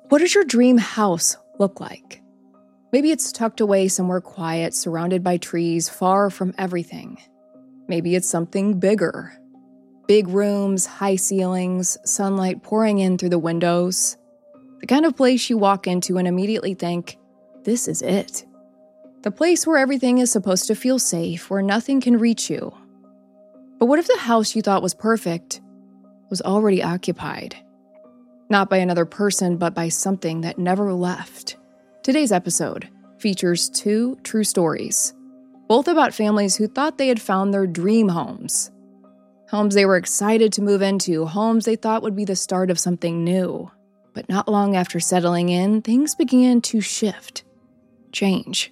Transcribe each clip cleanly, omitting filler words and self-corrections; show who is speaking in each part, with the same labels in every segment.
Speaker 1: What does your dream house look like? Maybe it's tucked away somewhere quiet, surrounded by trees, far from everything. Maybe it's something bigger. Big rooms, high ceilings, sunlight pouring in through the windows. The kind of place you walk into and immediately think, this is it. The place where everything is supposed to feel safe, where nothing can reach you. But what if the house you thought was perfect was already occupied? Not by another person, but by something that never left. Today's episode features 2 true stories, both about families who thought they had found their dream homes. Homes they were excited to move into, homes they thought would be the start of something new. But not long after settling in, things began to shift, change.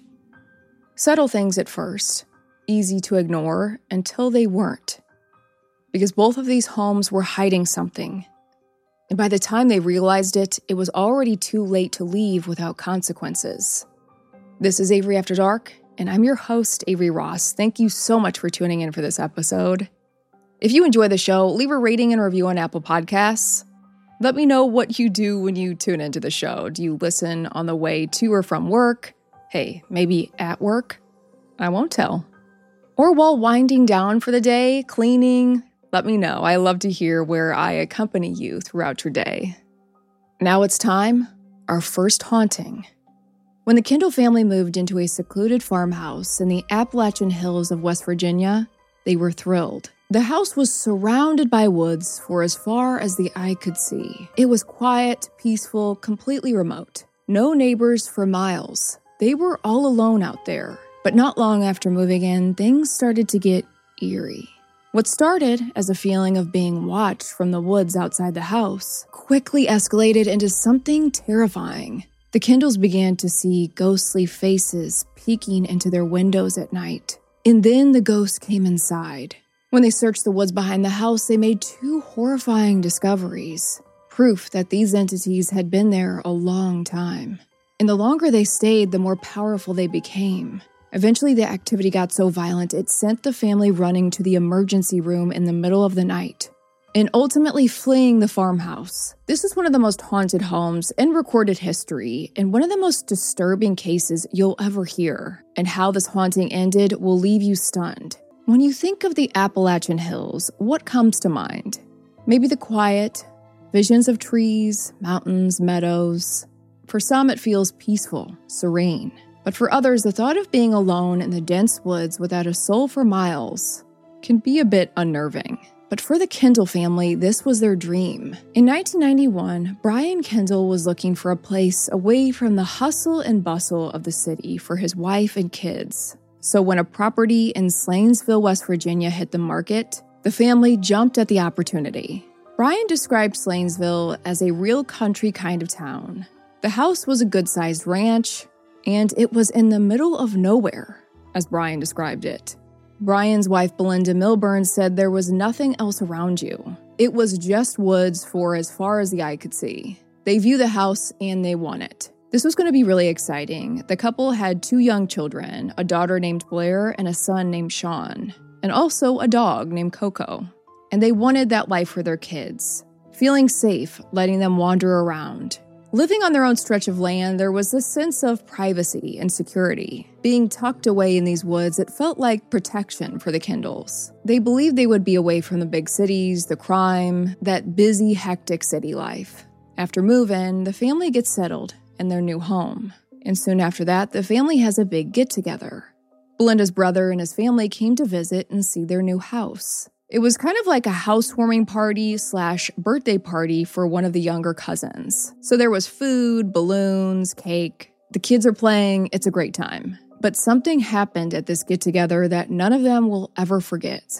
Speaker 1: Subtle things at first, easy to ignore until they weren't. Because both of these homes were hiding something. And by the time they realized it, it was already too late to leave without consequences. This is Avery After Dark, and I'm your host, Avery Ross. Thank you so much for tuning in for this episode. If you enjoy the show, leave a rating and review on Apple Podcasts. Let me know what you do when you tune into the show. Do you listen on the way to or from work? Hey, maybe at work? I won't tell. Or while winding down for the day, cleaning? Let me know. I love to hear where I accompany you throughout your day. Now it's time, our first haunting. When the Kendall family moved into a secluded farmhouse in the Appalachian Hills of West Virginia, they were thrilled. The house was surrounded by woods for as far as the eye could see. It was quiet, peaceful, completely remote. No neighbors for miles. They were all alone out there. But not long after moving in, things started to get eerie. What started as a feeling of being watched from the woods outside the house quickly escalated into something terrifying. The Kendalls began to see ghostly faces peeking into their windows at night. And then the ghost came inside. When they searched the woods behind the house, they made 2 horrifying discoveries. Proof that these entities had been there a long time. And the longer they stayed, the more powerful they became. Eventually, the activity got so violent, it sent the family running to the emergency room in the middle of the night, and ultimately fleeing the farmhouse. This is one of the most haunted homes in recorded history, and one of the most disturbing cases you'll ever hear. And how this haunting ended will leave you stunned. When you think of the Appalachian Hills, what comes to mind? Maybe the quiet, visions of trees, mountains, meadows. For some, it feels peaceful, serene. But for others, the thought of being alone in the dense woods without a soul for miles can be a bit unnerving. But for the Kendall family, this was their dream. In 1991, Brian Kendall was looking for a place away from the hustle and bustle of the city for his wife and kids. So when a property in Slanesville, West Virginia hit the market, the family jumped at the opportunity. Brian described Slanesville as a real country kind of town. The house was a good-sized ranch, and it was in the middle of nowhere, as Brian described it. Brian's wife, Belinda Milburn, said there was nothing else around you. It was just woods for as far as the eye could see. They viewed the house and they won it. This was going to be really exciting. The couple had 2 young children, a daughter named Blair and a son named Sean, and also a dog named Coco. And they wanted that life for their kids, feeling safe, letting them wander around. Living on their own stretch of land, there was a sense of privacy and security. Being tucked away in these woods, it felt like protection for the Kendalls. They believed they would be away from the big cities, the crime, that busy, hectic city life. After move-in, the family gets settled in their new home. And soon after that, the family has a big get-together. Belinda's brother and his family came to visit and see their new house. It was kind of like a housewarming party / birthday party for one of the younger cousins. So there was food, balloons, cake. The kids are playing. It's a great time. But something happened at this get-together that none of them will ever forget.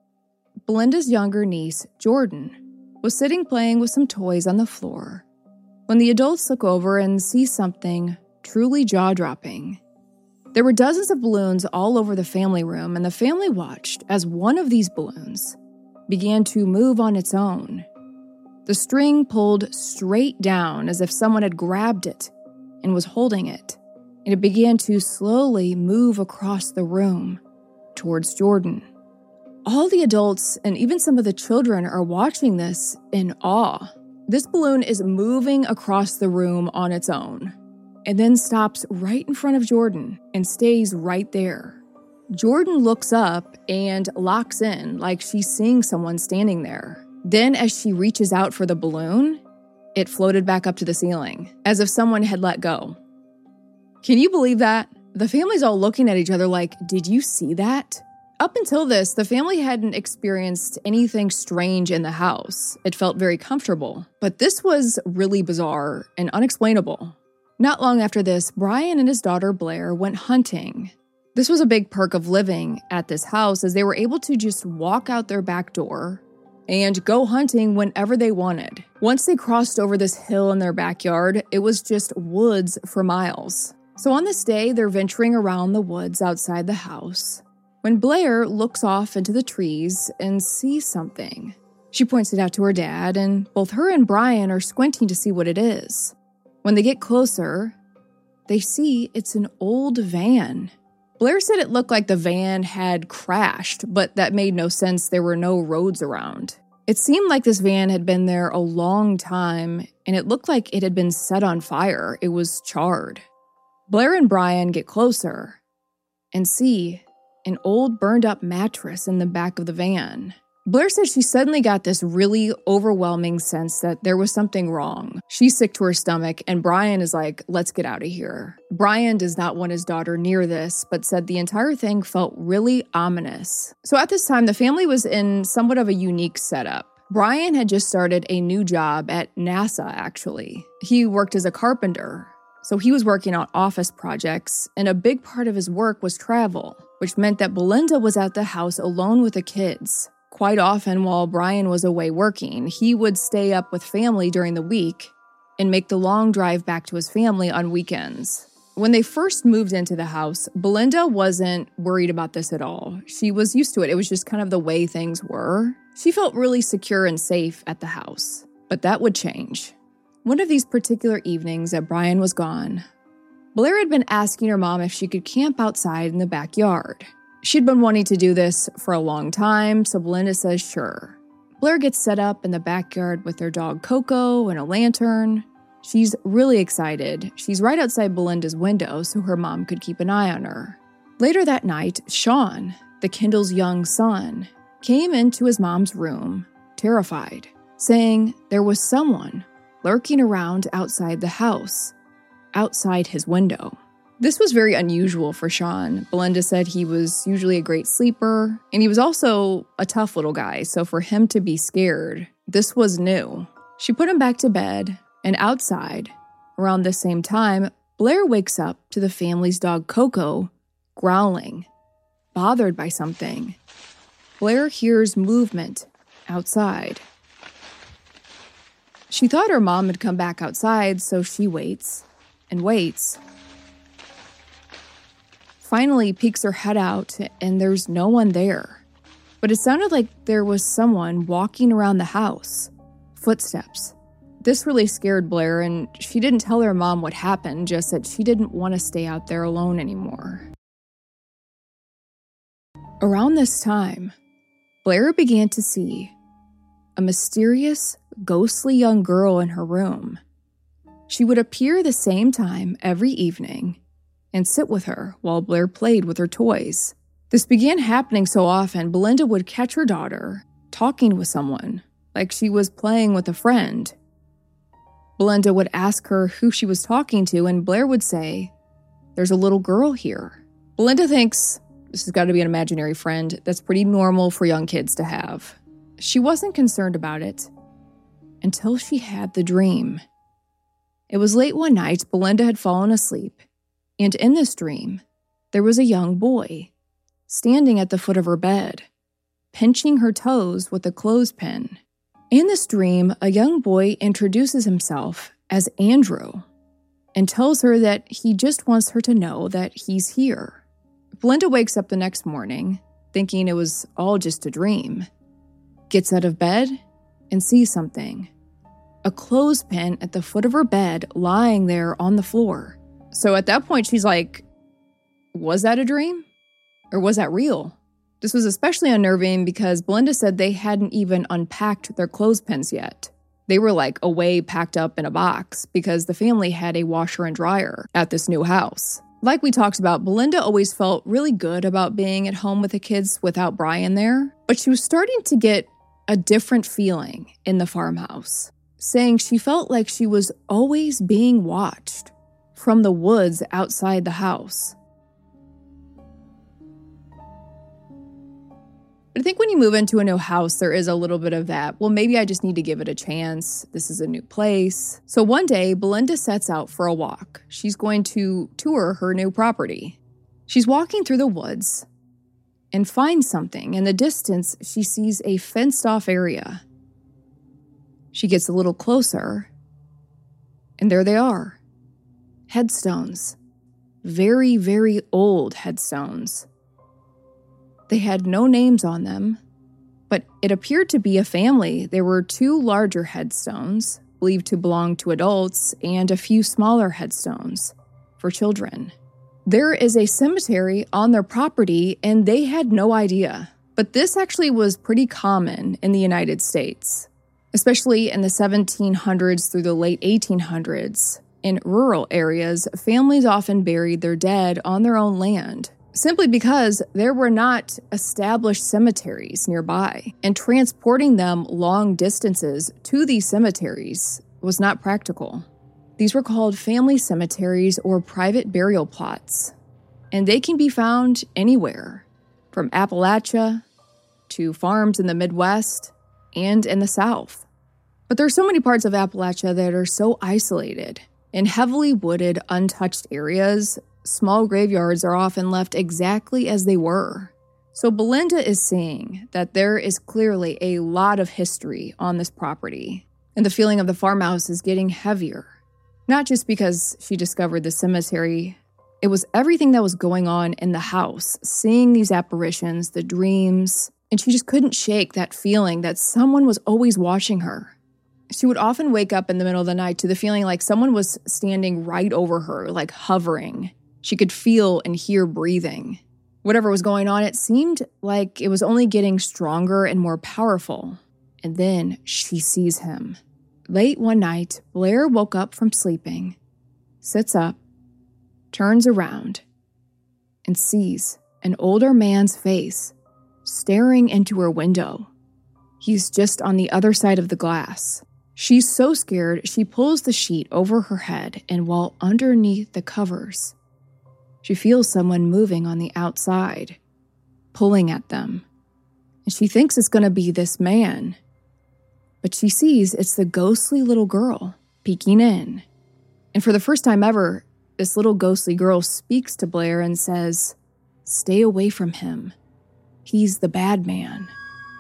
Speaker 1: Belinda's younger niece, Jordan, was sitting playing with some toys on the floor when the adults look over and see something truly jaw-dropping. There were dozens of balloons all over the family room, and the family watched as one of these balloons began to move on its own. The string pulled straight down as if someone had grabbed it and was holding it, and it began to slowly move across the room towards Jordan. All the adults and even some of the children are watching this in awe. This balloon is moving across the room on its own, and then stops right in front of Jordan and stays right there. Jordan looks up and locks in like she's seeing someone standing there. Then as she reaches out for the balloon, it floated back up to the ceiling, as if someone had let go. Can you believe that? The family's all looking at each other like, did you see that? Up until this, the family hadn't experienced anything strange in the house. It felt very comfortable. But this was really bizarre and unexplainable. Not long after this, Brian and his daughter Blair went hunting. This was a big perk of living at this house, as they were able to just walk out their back door and go hunting whenever they wanted. Once they crossed over this hill in their backyard, it was just woods for miles. So on this day, they're venturing around the woods outside the house when Blair looks off into the trees and sees something. She points it out to her dad, and both her and Brian are squinting to see what it is. When they get closer, they see it's an old van. Blair said it looked like the van had crashed, but that made no sense. There were no roads around. It seemed like this van had been there a long time, and it looked like it had been set on fire. It was charred. Blair and Brian get closer and see an old burned-up mattress in the back of the van. Blair said she suddenly got this really overwhelming sense that there was something wrong. She's sick to her stomach, and Brian is like, let's get out of here. Brian does not want his daughter near this, but said the entire thing felt really ominous. So at this time, the family was in somewhat of a unique setup. Brian had just started a new job at NASA, actually. He worked as a carpenter, so he was working on office projects, and a big part of his work was travel, which meant that Belinda was at the house alone with the kids. Quite often, while Brian was away working, he would stay up with family during the week and make the long drive back to his family on weekends. When they first moved into the house, Belinda wasn't worried about this at all. She was used to it. It was just kind of the way things were. She felt really secure and safe at the house. But that would change. One of these particular evenings that Brian was gone, Blair had been asking her mom if she could camp outside in the backyard. She'd been wanting to do this for a long time, so Belinda says sure. Blair gets set up in the backyard with their dog Coco and a lantern. She's really excited. She's right outside Belinda's window so her mom could keep an eye on her. Later that night, Sean, the Kendall's young son, came into his mom's room, terrified, saying there was someone lurking around outside the house, outside his window. This was very unusual for Sean. Belinda said he was usually a great sleeper, and he was also a tough little guy, so for him to be scared, this was new. She put him back to bed, and outside, around the same time, Blair wakes up to the family's dog Coco growling, bothered by something. Blair hears movement outside. She thought her mom had come back outside, so she waits and waits. Finally peeks her head out, and there's no one there. But it sounded like there was someone walking around the house. Footsteps. This really scared Blair, and she didn't tell her mom what happened, just that she didn't want to stay out there alone anymore. Around this time, Blair began to see a mysterious, ghostly young girl in her room. She would appear the same time every evening and sit with her while Blair played with her toys. This began happening so often, Belinda would catch her daughter talking with someone, like she was playing with a friend. Belinda would ask her who she was talking to, and Blair would say, "There's a little girl here." Belinda thinks this has got to be an imaginary friend. That's pretty normal for young kids to have. She wasn't concerned about it until she had the dream. It was late one night. Belinda had fallen asleep, and in this dream, there was a young boy standing at the foot of her bed, pinching her toes with a clothespin. In this dream, a young boy introduces himself as Andrew and tells her that he just wants her to know that he's here. Belinda wakes up the next morning, thinking it was all just a dream, gets out of bed and sees something. A clothespin at the foot of her bed lying there on the floor. So at that point, she's like, was that a dream? Or was that real? This was especially unnerving because Belinda said they hadn't even unpacked their clothespins yet. They were like away packed up in a box because the family had a washer and dryer at this new house. Like we talked about, Belinda always felt really good about being at home with the kids without Brian there, but she was starting to get a different feeling in the farmhouse, saying she felt like she was always being watched from the woods outside the house. I think when you move into a new house, there is a little bit of that. Well, maybe I just need to give it a chance. This is a new place. So one day, Belinda sets out for a walk. She's going to tour her new property. She's walking through the woods and finds something. In the distance, she sees a fenced-off area. She gets a little closer, and there they are. Headstones. Very, very old headstones. They had no names on them, but it appeared to be a family. There were 2 larger headstones, believed to belong to adults, and a few smaller headstones for children. There is a cemetery on their property, and they had no idea. But this actually was pretty common in the United States, especially in the 1700s through the late 1800s. In rural areas, families often buried their dead on their own land, simply because there were not established cemeteries nearby, and transporting them long distances to these cemeteries was not practical. These were called family cemeteries or private burial plots, and they can be found anywhere, from Appalachia to farms in the Midwest and in the South. But there are so many parts of Appalachia that are so isolated. In heavily wooded, untouched areas, small graveyards are often left exactly as they were. So Belinda is seeing that there is clearly a lot of history on this property, and the feeling of the farmhouse is getting heavier. Not just because she discovered the cemetery, it was everything that was going on in the house, seeing these apparitions, the dreams, and she just couldn't shake that feeling that someone was always watching her. She would often wake up in the middle of the night to the feeling like someone was standing right over her, like hovering. She could feel and hear breathing. Whatever was going on, it seemed like it was only getting stronger and more powerful. And then she sees him. Late one night, Blair woke up from sleeping, sits up, turns around, and sees an older man's face staring into her window. He's just on the other side of the glass. She's so scared, she pulls the sheet over her head, and while underneath the covers, she feels someone moving on the outside, pulling at them. And she thinks it's going to be this man. But she sees it's the ghostly little girl peeking in. And for the first time ever, this little ghostly girl speaks to Blair and says, "Stay away from him. He's the bad man."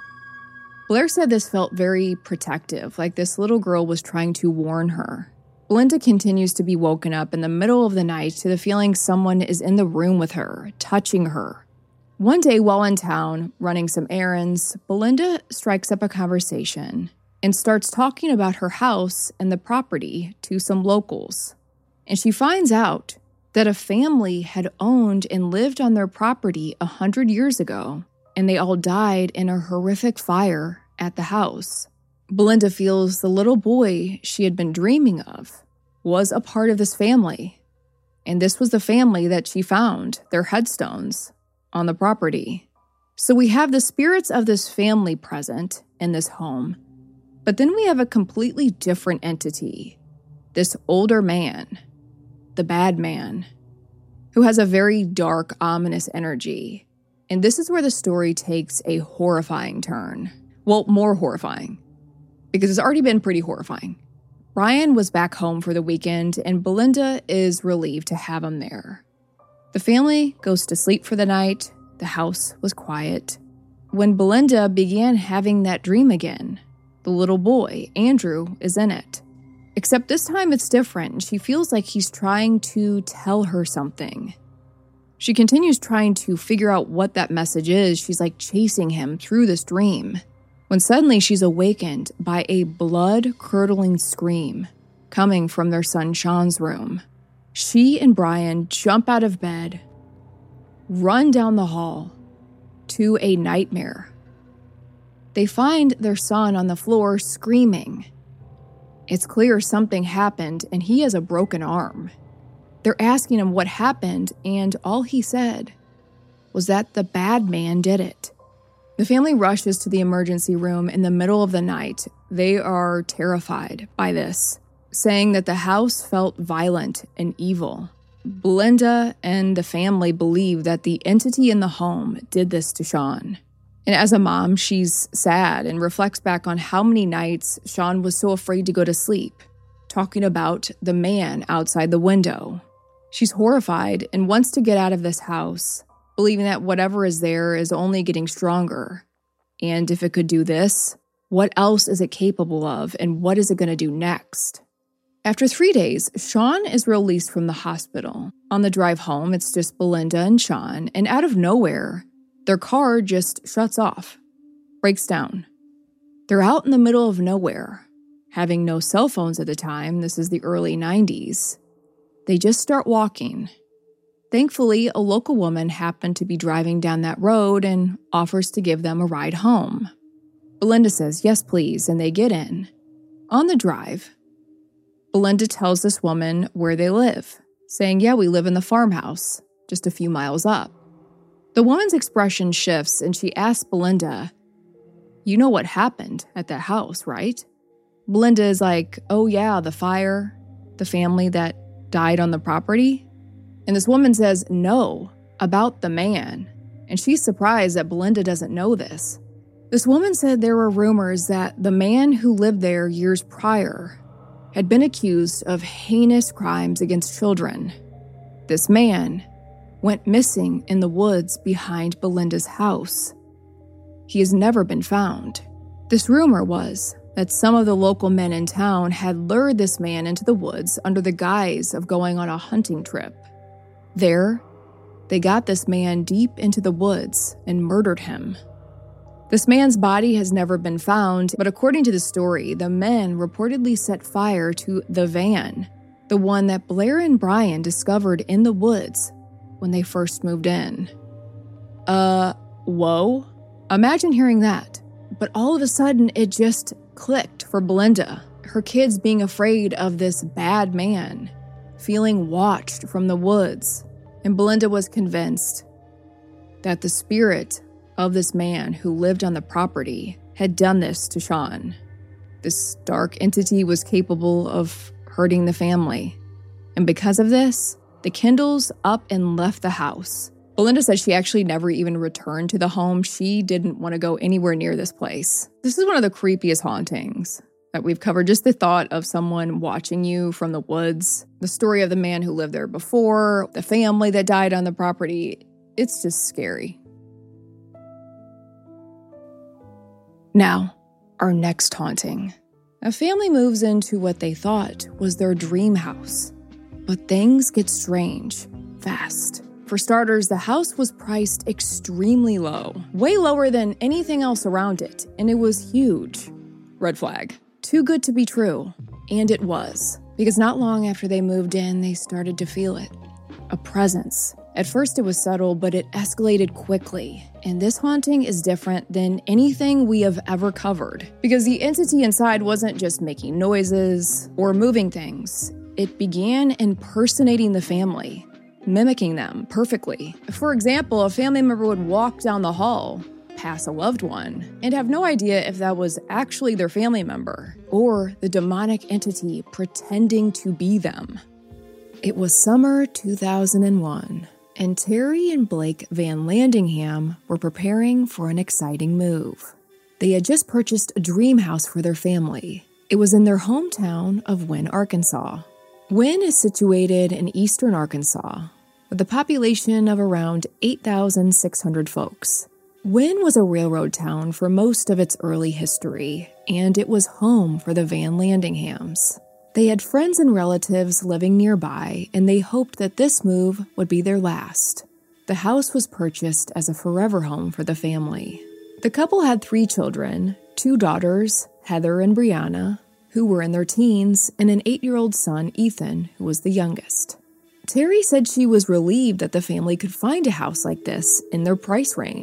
Speaker 1: Blair said this felt very protective, like this little girl was trying to warn her. Belinda continues to be woken up in the middle of the night to the feeling someone is in the room with her, touching her. One day while in town, running some errands, Belinda strikes up a conversation and starts talking about her house and the property to some locals. And she finds out that a family had owned and lived on their property 100 years ago, and they all died in a horrific fire at the house. Belinda feels the little boy she had been dreaming of was a part of this family, and this was the family that she found, their headstones, on the property. So we have the spirits of this family present in this home, but then we have a completely different entity, this older man, the bad man, who has a very dark, ominous energy. And this is where the story takes a horrifying turn. Well, more horrifying, because it's already been pretty horrifying. Brian was back home for the weekend, and Belinda is relieved to have him there. The family goes to sleep for the night. The house was quiet. When Belinda began having that dream again, the little boy, Andrew, is in it. Except this time it's different. She feels like he's trying to tell her something. She continues trying to figure out what that message is. She's like chasing him through this dream, when suddenly she's awakened by a blood-curdling scream coming from their son Sean's room. She and Brian jump out of bed, run down the hall to a nightmare. They find their son on the floor screaming, It's clear something happened and he has a broken arm. They're asking him what happened, and all he said was that the bad man did it. The family rushes to the emergency room in the middle of the night. They are terrified by this, saying that the house felt violent and evil. Belinda and the family believe that the entity in the home did this to Sean. And as a mom, she's sad and reflects back on how many nights Sean was so afraid to go to sleep, talking about the man outside the window. She's horrified and wants to get out of this house, believing that whatever is there is only getting stronger. And if it could do this, what else is it capable of, and what is it going to do next? After 3 days, Sean is released from the hospital. On the drive home, it's just Belinda and Sean, and out of nowhere, their car just shuts off, breaks down. They're out in the middle of nowhere, having no cell phones at the time. This is the early 90s. They just start walking. Thankfully, a local woman happened to be driving down that road and offers to give them a ride home. Belinda says, "Yes, please," and they get in. On the drive, Belinda tells this woman where they live, saying, "Yeah, we live in the farmhouse, just a few miles up." The woman's expression shifts and she asks Belinda, "You know what happened at that house, right?" Belinda is like, "Oh yeah, the fire, the family that died on the property?" And this woman says, "No, about the man." And she's surprised that Belinda doesn't know this. This woman said there were rumors that the man who lived there years prior had been accused of heinous crimes against children. This man went missing in the woods behind Belinda's house. He has never been found. This rumor was that some of the local men in town had lured this man into the woods under the guise of going on a hunting trip. There, they got this man deep into the woods and murdered him. This man's body has never been found, but according to the story, the men reportedly set fire to the van, the one that Blair and Brian discovered in the woods when they first moved in. Whoa? Imagine hearing that. But all of a sudden, it just clicked for Belinda. Her kids being afraid of this bad man, feeling watched from the woods. And Belinda was convinced that the spirit of this man who lived on the property had done this to Sean. This dark entity was capable of hurting the family. And because of this, the Kindles up and left the house. Belinda said she actually never even returned to the home. She didn't want to go anywhere near this place. This is one of the creepiest hauntings that we've covered. Just the thought of someone watching you from the woods, the story of the man who lived there before, the family that died on the property. It's just scary. Now, our next haunting. A family moves into what they thought was their dream house. But things get strange fast. For starters, the house was priced extremely low, way lower than anything else around it, and it was huge. Red flag. Too good to be true. And it was, because not long after they moved in, they started to feel it. A presence. At first it was subtle, but it escalated quickly. And this haunting is different than anything we have ever covered, because the entity inside wasn't just making noises or moving things. It began impersonating the family, mimicking them perfectly. For example, a family member would walk down the hall, pass a loved one, and have no idea if that was actually their family member or the demonic entity pretending to be them. It was summer 2001, and Terry and Blake Van Landingham were preparing for an exciting move. They had just purchased a dream house for their family. It was in their hometown of Wynne, Arkansas. Wynne is situated in eastern Arkansas, with a population of around 8,600 folks. Wynne was a railroad town for most of its early history, and it was home for the Van Landinghams. They had friends and relatives living nearby, and they hoped that this move would be their last. The house was purchased as a forever home for the family. The couple had 3 children, 2 daughters, Heather and Brianna, who were in their teens, and an 8-year-old son, Ethan, who was the youngest. Terry said she was relieved that the family could find a house like this in their price range.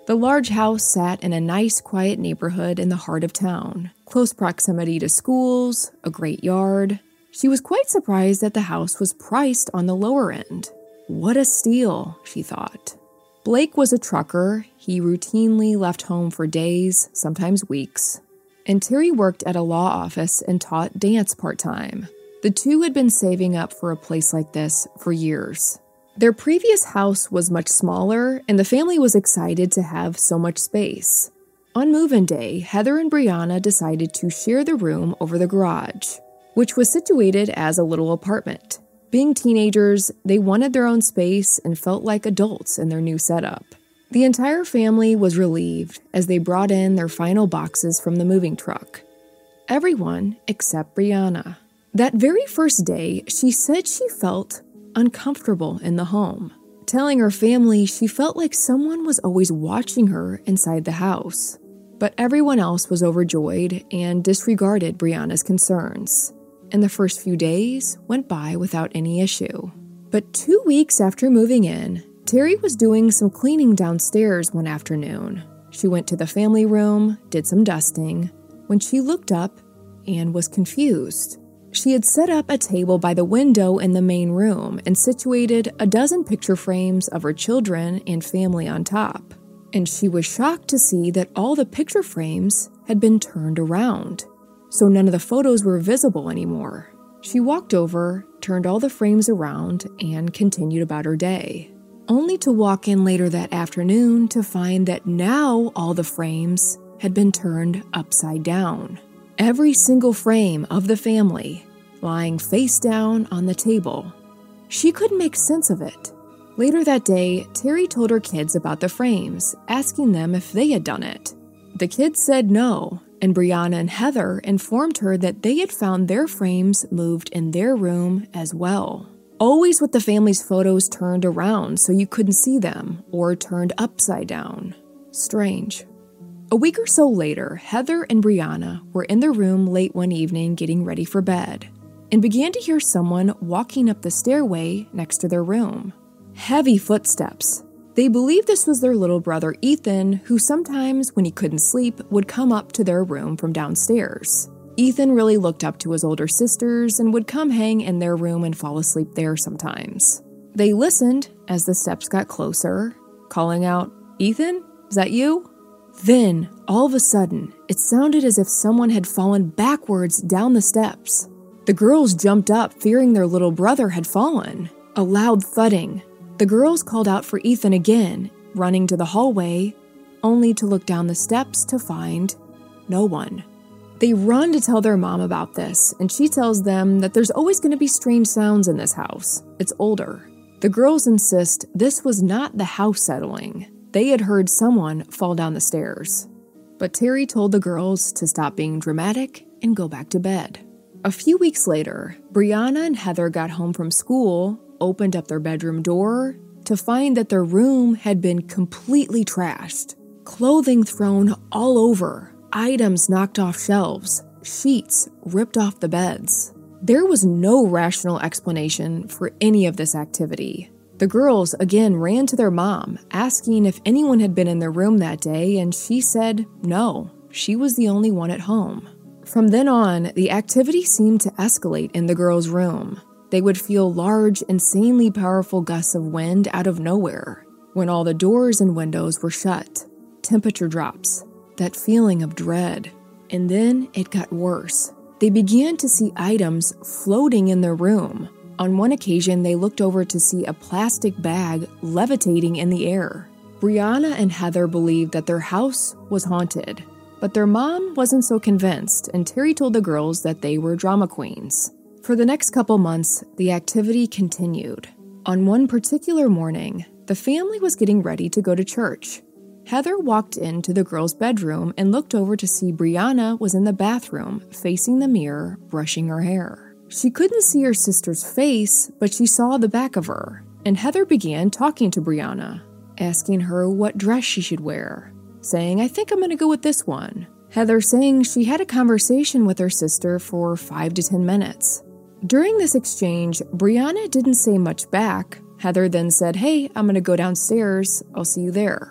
Speaker 1: The large house sat in a nice, quiet neighborhood in the heart of town, close proximity to schools, a great yard. She was quite surprised that the house was priced on the lower end. What a steal, she thought. Blake was a trucker. He routinely left home for days, sometimes weeks. And Terry worked at a law office and taught dance part-time. The two had been saving up for a place like this for years. Their previous house was much smaller, and the family was excited to have so much space. On move-in day, Heather and Brianna decided to share the room over the garage, which was situated as a little apartment. Being teenagers, they wanted their own space and felt like adults in their new setup. The entire family was relieved as they brought in their final boxes from the moving truck. Everyone except Brianna. That very first day, she said she felt uncomfortable in the home, telling her family she felt like someone was always watching her inside the house. But everyone else was overjoyed and disregarded Brianna's concerns, and the first few days went by without any issue. But 2 weeks after moving in, Terry was doing some cleaning downstairs one afternoon. She went to the family room, did some dusting, when she looked up and was confused. She had set up a table by the window in the main room and situated a dozen picture frames of her children and family on top. And she was shocked to see that all the picture frames had been turned around, so none of the photos were visible anymore. She walked over, turned all the frames around, and continued about her day, only to walk in later that afternoon to find that now all the frames had been turned upside down. Every single frame of the family lying face down on the table. She couldn't make sense of it. Later that day, Terry told her kids about the frames, asking them if they had done it. The kids said no, and Brianna and Heather informed her that they had found their frames moved in their room as well. Always with the family's photos turned around so you couldn't see them, or turned upside down. Strange. A week or so later, Heather and Brianna were in their room late one evening getting ready for bed, and began to hear someone walking up the stairway next to their room. Heavy footsteps. They believed this was their little brother Ethan, who sometimes, when he couldn't sleep, would come up to their room from downstairs. Ethan really looked up to his older sisters and would come hang in their room and fall asleep there sometimes. They listened as the steps got closer, calling out, "Ethan, is that you?" Then, all of a sudden, it sounded as if someone had fallen backwards down the steps. The girls jumped up, fearing their little brother had fallen. A loud thudding. The girls called out for Ethan again, running to the hallway, only to look down the steps to find no one. They run to tell their mom about this, and she tells them that there's always going to be strange sounds in this house. It's older. The girls insist this was not the house settling. They had heard someone fall down the stairs. But Terry told the girls to stop being dramatic and go back to bed. A few weeks later, Brianna and Heather got home from school, opened up their bedroom door, to find that their room had been completely trashed. Clothing thrown all over, items knocked off shelves, sheets ripped off the beds. There was no rational explanation for any of this activity. The girls again ran to their mom, asking if anyone had been in their room that day, and she said no, she was the only one at home. From then on, the activity seemed to escalate in the girls' room. They would feel large, insanely powerful gusts of wind out of nowhere when all the doors and windows were shut. Temperature drops, that feeling of dread. And then it got worse. They began to see items floating in their room. On one occasion, they looked over to see a plastic bag levitating in the air. Brianna and Heather believed that their house was haunted, but their mom wasn't so convinced, and Terry told the girls that they were drama queens. For the next couple months, the activity continued. On one particular morning, the family was getting ready to go to church. Heather walked into the girls' bedroom and looked over to see Brianna was in the bathroom, facing the mirror, brushing her hair. She couldn't see her sister's face, but she saw the back of her, and Heather began talking to Brianna, asking her what dress she should wear, saying, "I think I'm going to go with this one." Heather saying she had a conversation with her sister for 5 to 10 minutes. During this exchange, Brianna didn't say much back. Heather then said, "Hey, I'm going to go downstairs. I'll see you there."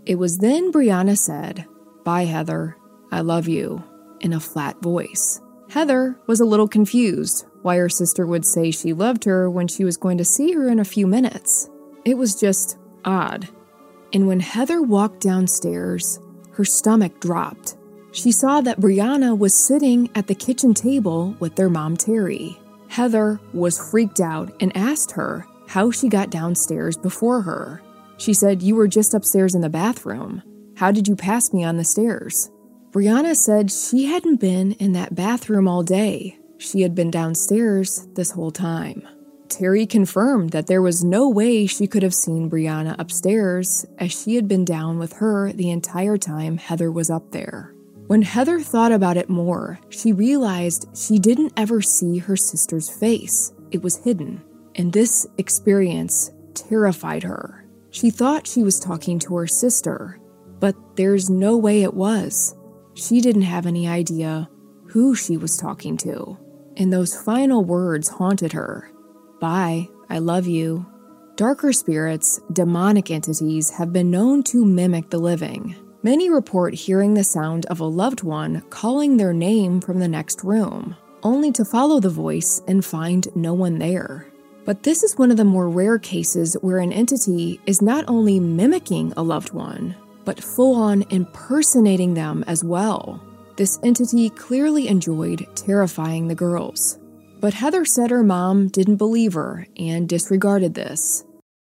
Speaker 1: It was then Brianna said, "Bye, Heather. I love you," in a flat voice. Heather was a little confused why her sister would say she loved her when she was going to see her in a few minutes. It was just odd. And when Heather walked downstairs, her stomach dropped. She saw that Brianna was sitting at the kitchen table with their mom, Terry. Heather was freaked out and asked her how she got downstairs before her. She said, "You were just upstairs in the bathroom. How did you pass me on the stairs?" Brianna said she hadn't been in that bathroom all day. She had been downstairs this whole time. Terry confirmed that there was no way she could have seen Brianna upstairs, as she had been down with her the entire time Heather was up there. When Heather thought about it more, she realized she didn't ever see her sister's face. It was hidden, and this experience terrified her. She thought she was talking to her sister, but there's no way it was. She didn't have any idea who she was talking to, and those final words haunted her. "Bye, I love you." Darker spirits, demonic entities, have been known to mimic the living. Many report hearing the sound of a loved one calling their name from the next room, only to follow the voice and find no one there. But this is one of the more rare cases where an entity is not only mimicking a loved one, but full-on impersonating them as well. This entity clearly enjoyed terrifying the girls. But Heather said her mom didn't believe her and disregarded this.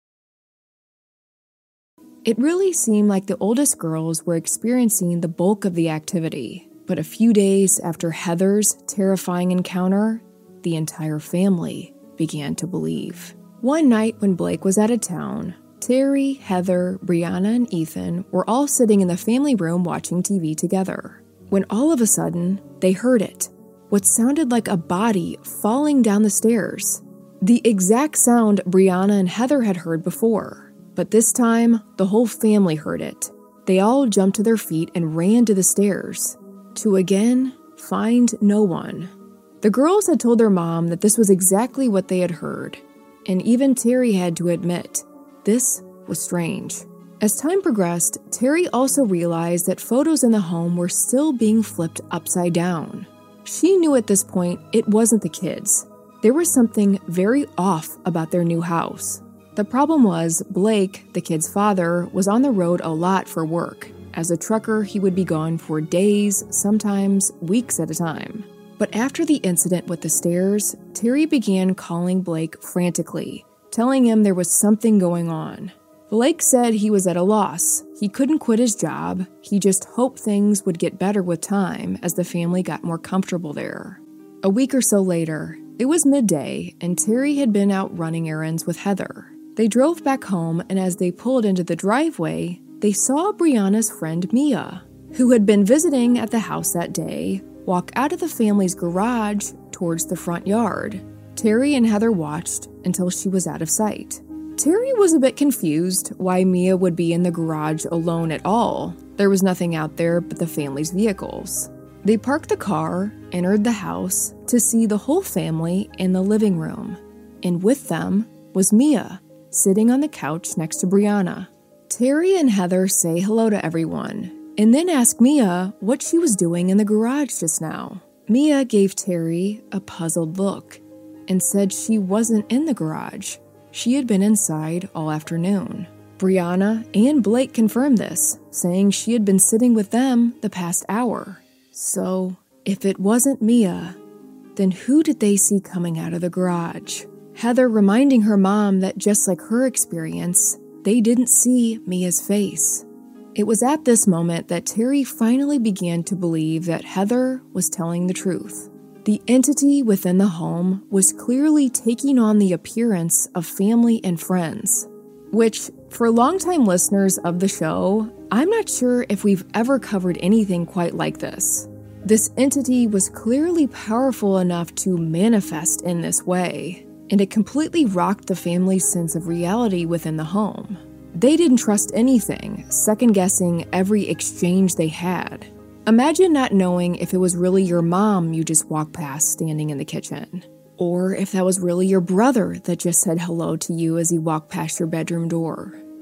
Speaker 1: It really seemed like the oldest girls were experiencing the bulk of the activity, but a few days after Heather's terrifying encounter, the entire family began to believe. One night when Blake was out of town, Terry, Heather, Brianna, and Ethan were all sitting in the family room watching TV together, when all of a sudden, they heard it. What sounded like a body falling down the stairs. The exact sound Brianna and Heather had heard before. But this time, the whole family heard it. They all jumped to their feet and ran to the stairs, to again find no one. The girls had told their mom that this was exactly what they had heard, and even Terry had to admit, this was strange. As time progressed, Terry also realized that photos in the home were still being flipped upside down. She knew at this point it wasn't the kids. There was something very off about their new house. The problem was Blake, the kid's father, was on the road a lot for work. As a trucker, he would be gone for days, sometimes weeks at a time. But after the incident with the stairs, Terry began calling Blake frantically, telling him there was something going on. Blake said he was at a loss. He couldn't quit his job. He just hoped things would get better with time as the family got more comfortable there. A week or so later, it was midday, and Terry had been out running errands with Heather. They drove back home, and as they pulled into the driveway, they saw Brianna's friend Mia, who had been visiting at the house that day, walk out of the family's garage towards the front yard. Terry and Heather watched until she was out of sight. Terry was a bit confused why Mia would be in the garage alone at all. There was nothing out there but the family's vehicles. They parked the car, entered the house to see the whole family in the living room, and with them was Mia, sitting on the couch next to Brianna. Terry and Heather say hello to everyone, and then ask Mia what she was doing in the garage just now. Mia gave Terry a puzzled look and said she wasn't in the garage. She had been inside all afternoon. Brianna and Blake confirmed this, saying she had been sitting with them the past hour. So, if it wasn't Mia, then who did they see coming out of the garage? Heather reminding her mom that just like her experience, they didn't see Mia's face. It was at this moment that Terry finally began to believe that Heather was telling the truth. The entity within the home was clearly taking on the appearance of family and friends, which, for longtime listeners of the show, I'm not sure if we've ever covered anything quite like this. This entity was clearly powerful enough to manifest in this way, and it completely rocked the family's sense of reality within the home. They didn't trust anything, second-guessing every exchange they had. Imagine not knowing if it was really your mom you just walked past standing in the kitchen, or if that was really your brother that just said hello to you as he walked past your bedroom door.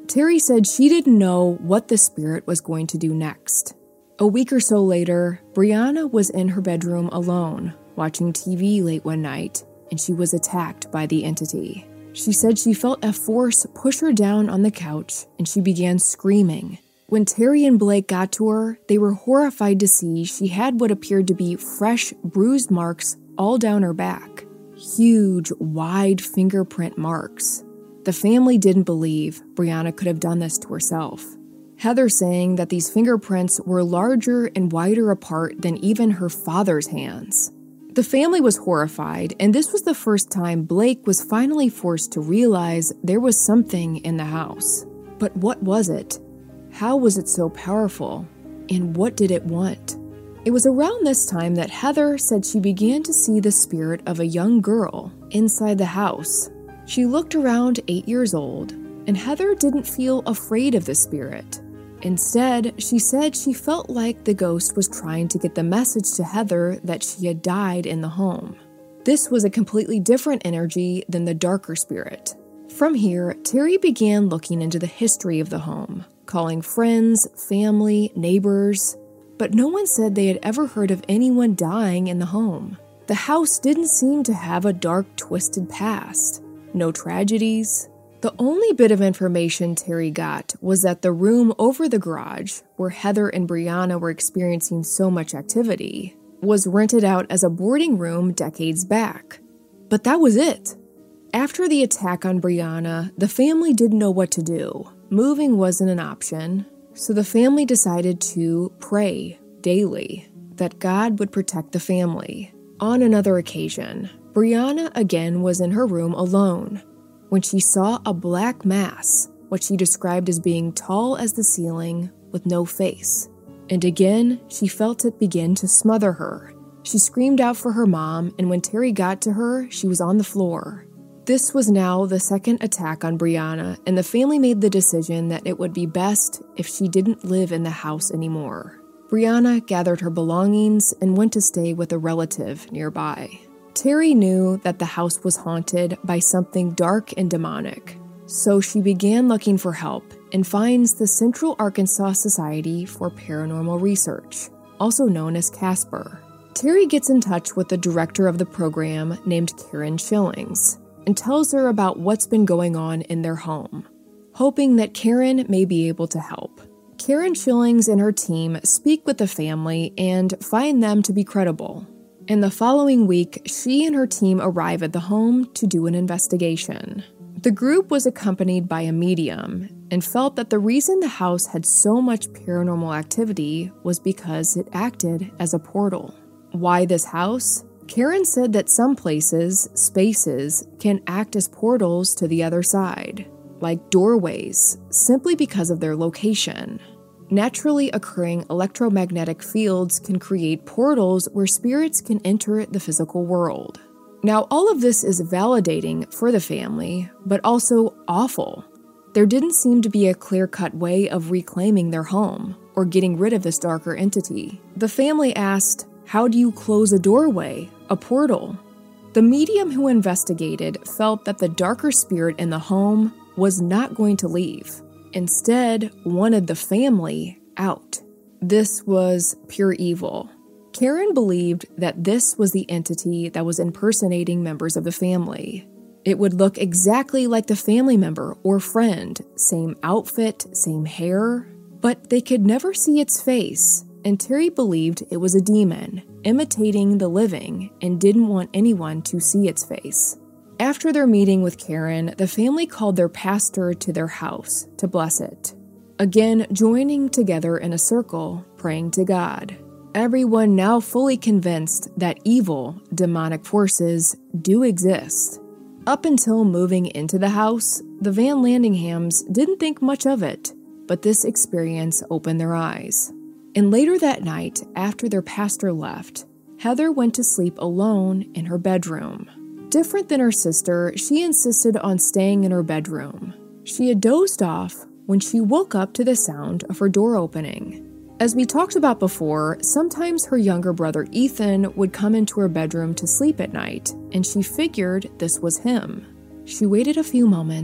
Speaker 1: Terry said she didn't know what the spirit was going to do next. A week or so later, Brianna was in her bedroom alone, watching TV late one night, and she was attacked by the entity. She said she felt a force push her down on the couch, and she began screaming. When Terry and Blake got to her, they were horrified to see she had what appeared to be fresh, bruised marks all down her back. Huge, wide fingerprint marks. The family didn't believe Brianna could have done this to herself. Heather saying that these fingerprints were larger and wider apart than even her father's hands. The family was horrified, and this was the first time Blake was finally forced to realize there was something in the house. But what was it? How was it so powerful? And what did it want? It was around this time that Heather said she began to see the spirit of a young girl inside the house. She looked around 8 years old, and Heather didn't feel afraid of the spirit. Instead, she said she felt like the ghost was trying to get the message to Heather that she had died in the home. This was a completely different energy than the darker spirit. From here, Terry began looking into the history of the home, calling friends, family, neighbors, but no one said they had ever heard of anyone dying in the home. The house didn't seem to have a dark, twisted past. No tragedies. The only bit of information Terry got was that the room over the garage, where Heather and Brianna were experiencing so much activity, was rented out as a boarding room decades back. But that was it. After the attack on Brianna, the family didn't know what to do. Moving wasn't an option, so the family decided to pray daily that God would protect the family. On another occasion, Brianna again was in her room alone when she saw a black mass, what she described as being tall as the ceiling with no face. And again, she felt it begin to smother her. She screamed out for her mom, and when Terry got to her, she was on the floor. This was now the second attack on Brianna, and the family made the decision that it would be best if she didn't live in the house anymore. Brianna gathered her belongings and went to stay with a relative nearby. Terry knew that the house was haunted by something dark and demonic, so she began looking for help and finds the Central Arkansas Society for Paranormal Research, also known as CASPER. Terry gets in touch with the director of the program named Karen Schillings and tells her about what's been going on in their home, hoping that Karen may be able to help. Karen Schillings and her team speak with the family and find them to be credible. In the following week, she and her team arrive at the home to do an investigation. The group was accompanied by a medium and felt that the reason the house had so much paranormal activity was because it acted as a portal. Why this house? Karen said that some places, spaces, can act as portals to the other side, like doorways, simply because of their location. Naturally occurring electromagnetic fields can create portals where spirits can enter the physical world. Now, all of this is validating for the family, but also awful. There didn't seem to be a clear-cut way of reclaiming their home or getting rid of this darker entity. The family asked, "How do you close a doorway, a portal?" The medium who investigated felt that the darker spirit in the home was not going to leave. Instead, wanted the family out. This was pure evil. Karen believed that this was the entity that was impersonating members of the family. It would look exactly like the family member or friend, same outfit, same hair, but they could never see its face, and Terry believed it was a demon, imitating the living, and didn't want anyone to see its face. After their meeting with Karen, the family called their pastor to their house to bless it. Again, joining together in a circle, praying to God. Everyone now fully convinced that evil, demonic forces do exist. Up until moving into the house, the Van Landinghams didn't think much of it, but this experience opened their eyes. And later that night, after their pastor left, Heather went to sleep alone in her bedroom. Different than her sister, she insisted on staying in her bedroom. She had dozed off when she woke up to the sound of her door opening. As we talked about before, sometimes her younger brother Ethan would come into her bedroom to sleep at night, and she figured this was him. She waited a few moments,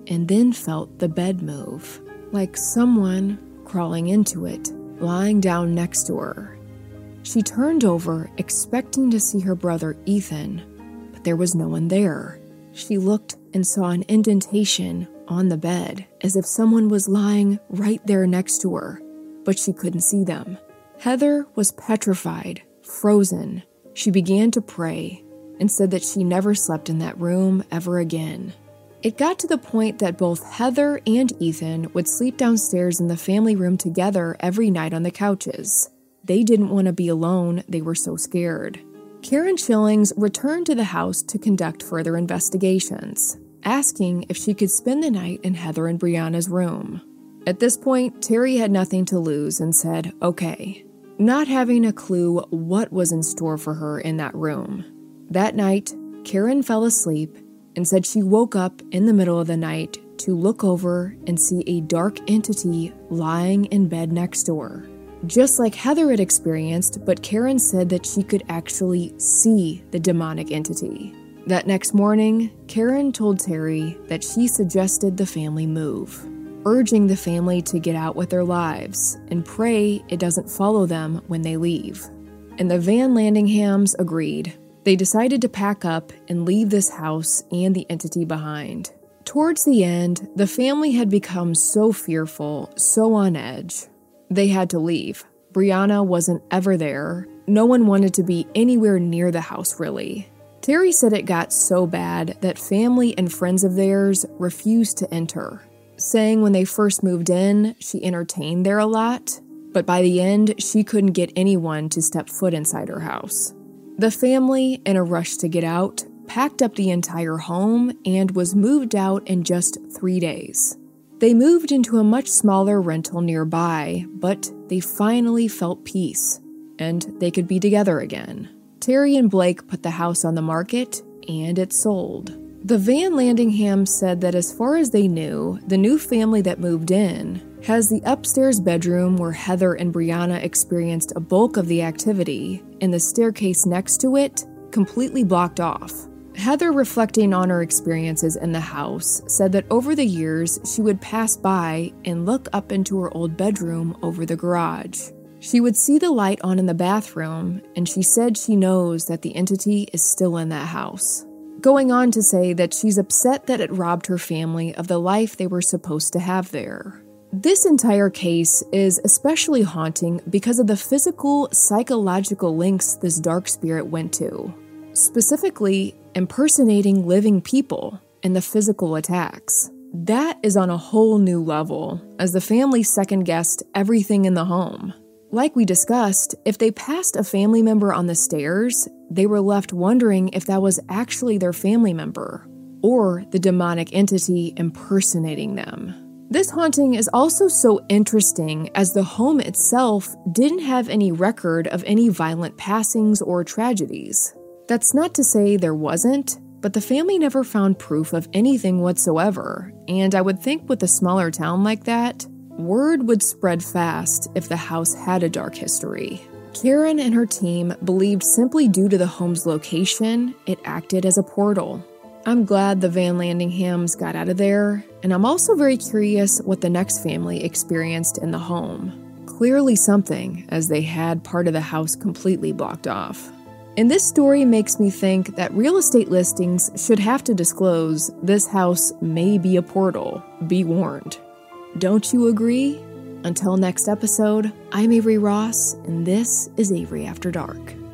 Speaker 1: and then felt the bed move, like someone crawling into it, lying down next to her. She turned over, expecting to see her brother Ethan, but there was no one there. She looked and saw an indentation on the bed, as if someone was lying right there next to her, but she couldn't see them. Heather was petrified, frozen. She began to pray and said that she never slept in that room ever again. It got to the point that both Heather and Ethan would sleep downstairs in the family room together every night on the couches. They didn't want to be alone, they were so scared. Karen Schillings returned to the house to conduct further investigations, asking if she could spend the night in Heather and Brianna's room. At this point, Terry had nothing to lose and said, okay, not having a clue what was in store for her in that room. That night, Karen fell asleep and said she woke up in the middle of the night to look over and see a dark entity lying in bed next to her. Just like Heather had experienced, but Karen said that she could actually see the demonic entity. That next morning, Karen told Terry that she suggested the family move, urging the family to get out with their lives and pray it doesn't follow them when they leave. And the Van Landinghams agreed. They decided to pack up and leave this house and the entity behind. Towards the end, the family had become so fearful, so on edge. They had to leave. Brianna wasn't ever there. No one wanted to be anywhere near the house, really. Terry said it got so bad that family and friends of theirs refused to enter, saying when they first moved in, she entertained there a lot, but by the end, she couldn't get anyone to step foot inside her house. The family, in a rush to get out, packed up the entire home and was moved out in just 3 days. They moved into a much smaller rental nearby, but they finally felt peace, and they could be together again. Terry and Blake put the house on the market, and it sold. The Van Landinghams said that as far as they knew, the new family that moved in has the upstairs bedroom where Heather and Brianna experienced a bulk of the activity, and the staircase next to it completely blocked off. Heather, reflecting on her experiences in the house, said that over the years she would pass by and look up into her old bedroom over the garage. She would see the light on in the bathroom, and she said she knows that the entity is still in that house. Going on to say that she's upset that it robbed her family of the life they were supposed to have there. This entire case is especially haunting because of the physical, psychological links this dark spirit went to. Specifically, impersonating living people and the physical attacks. That is on a whole new level, as the family second-guessed everything in the home. Like we discussed, if they passed a family member on the stairs, they were left wondering if that was actually their family member, or the demonic entity impersonating them. This haunting is also so interesting as the home itself didn't have any record of any violent passings or tragedies. That's not to say there wasn't, but the family never found proof of anything whatsoever, and I would think with a smaller town like that, word would spread fast if the house had a dark history. Karen and her team believed simply due to the home's location, it acted as a portal. I'm glad the Van Landinghams got out of there, and I'm also very curious what the next family experienced in the home. Clearly something, as they had part of the house completely blocked off. And this story makes me think that real estate listings should have to disclose this house may be a portal. Be warned. Don't you agree? Until next episode, I'm Avery Ross, and this is Avery After Dark.